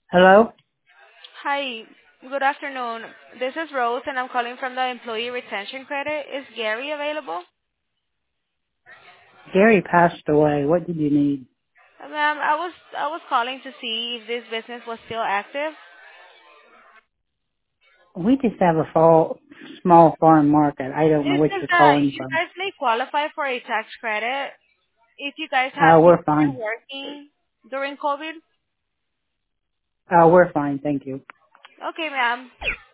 Hello? Hi, good afternoon. This is Rose, and I'm calling from the Employee Retention Credit. Is Gary available? Gary passed away. What did you need? Ma'am, I was calling to see if this business was still active. We just have a small farm market. I don't know It what says you're that calling you from. guys may qualify for a tax credit if you guys have no We're longer fine. working during COVID. We're fine, thank you. Okay, ma'am.